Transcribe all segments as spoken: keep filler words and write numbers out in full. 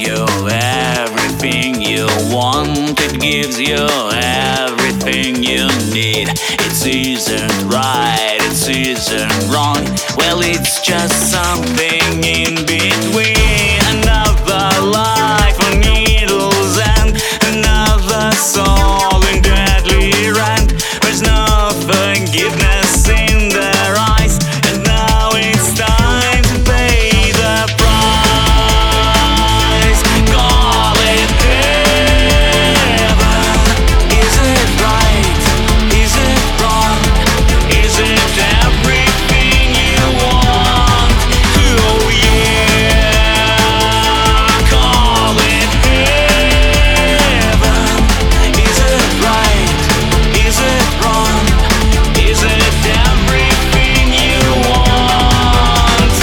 you everything you want. It gives you everything you need. It isn't right, it isn't wrong. Well, it's just something in between. Another life on needles and another soul in deadly rant. There's no forgiveness in their eyes, and now it's time to pay the price. Call it heaven. Is it right? Is it wrong? Is it everything you want? Oh yeah. Call it heaven. Is it right? Is it wrong? Is it everything you want?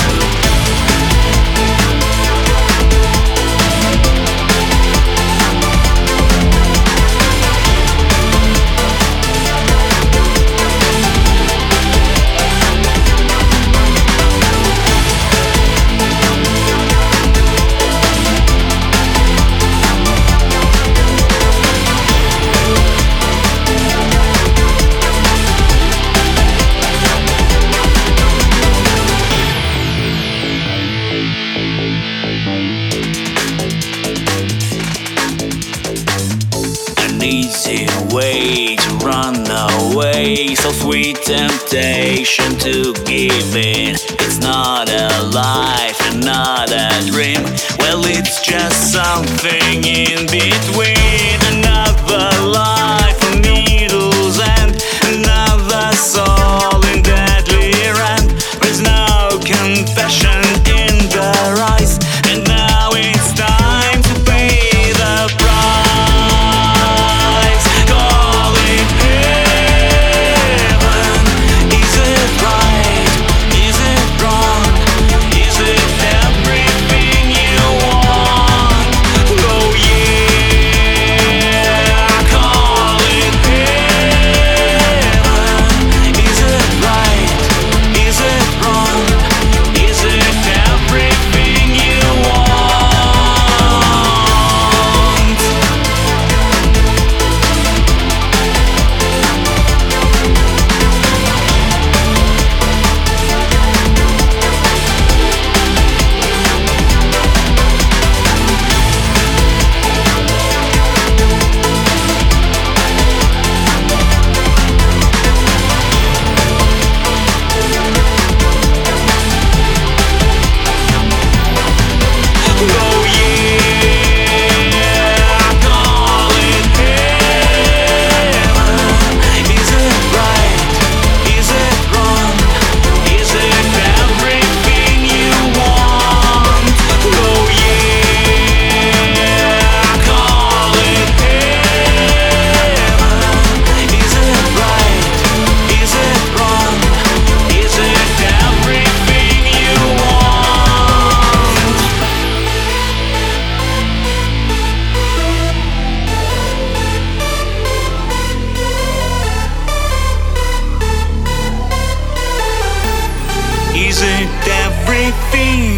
An easy way to run away, so sweet temptation to give in. It's not a life and not a dream. Well, it's just something in between. Another life on needles and another soul in deadly rant. There's no confession in their eyes, and now it's time to pay the price. Call it heaven. Is it right? Is it wrong? Is it everything you want? Oh yeah. Call it heaven. Is it right? Is it wrong? Is it everything you want? Oh yeah. Call it heaven. Is it right? Is it wrong? Is it everything you want? Oh yeah. Call it heaven. Is it right? Is it wrong? Is it everything you want? Is it everything